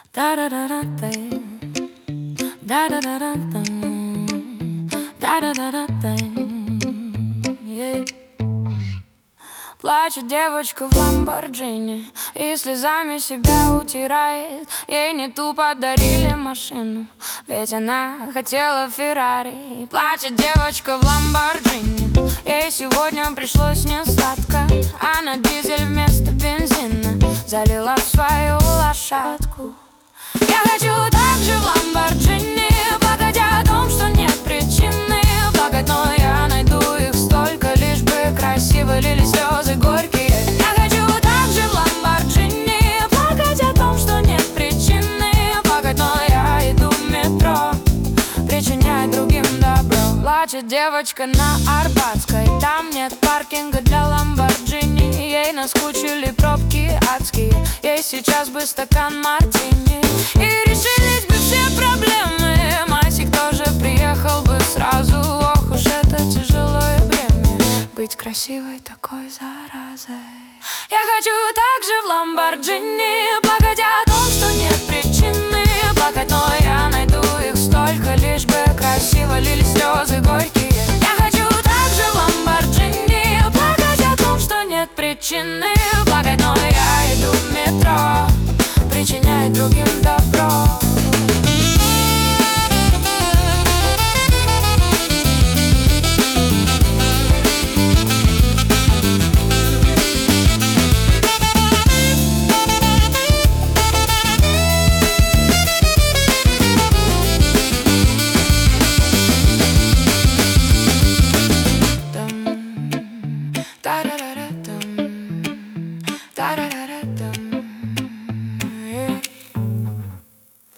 Да-да-да-да-да, да-да-да-да-да, да-да-да-да-да, yeah. Плачет девочка в ламборджини и слезами себя утирает. Ей не тупо дарили машину, ведь она хотела Феррари. Плачет девочка в ламборджини, ей сегодня пришлось несладко. Она дизель вместо бензина залила в свою лошадку. Я хочу так же в ламборджини плакать о том, что нет причины плакать, но я найду их столько, лишь бы красиво лили слезы горькие. Я хочу так же в ламборджини плакать о том, что нет причины плакать, но я иду в метро, причиняя другим добро. Плачет девочка на Арбатской, там нет паркинга для ламборджини. Ей наскучили пробки адские, ей сейчас бы стакан мартини и решились бы все проблемы. Масик тоже приехал бы сразу. Ох уж это тяжелое бремя быть красивой такой заразой. Я хочу так же в ламборджини плакать